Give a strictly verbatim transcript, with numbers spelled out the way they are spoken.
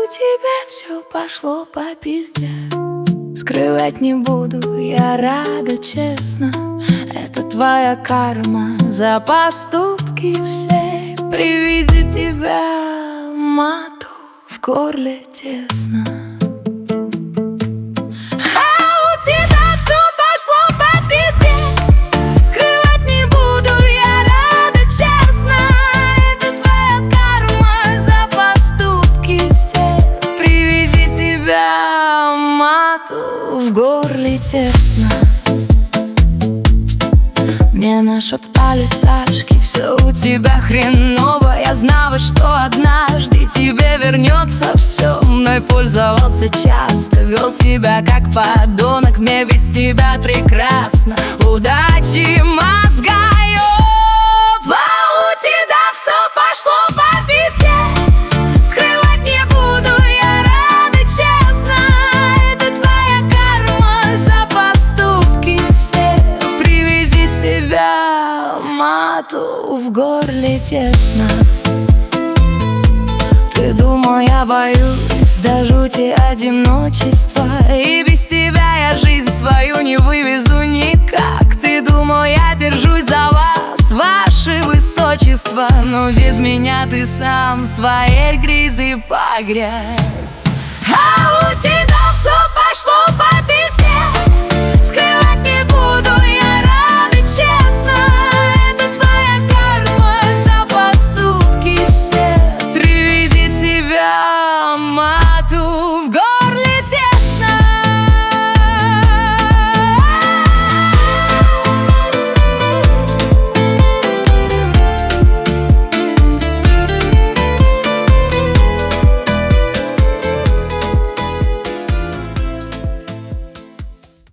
тебя все пошло по пизде. Скрывать не буду, я рада, честно. Это твоя карма за поступки все. При виде тебя мату в горле тесно. В горле тесно. Мне нашептали пташки: все у тебя хреново. Я знала, что однажды тебе вернется все. Мной пользовался часто, вел себя как подонок. Мне без тебя прекрасно. Удачи мозга. В горле тесно. Ты думал, я боюсь до жути одиночества, и без тебя я жизнь свою не вывезу никак. Ты думал, я держусь за вас, ваше высочество, но без меня ты сам в своей грязи погряз.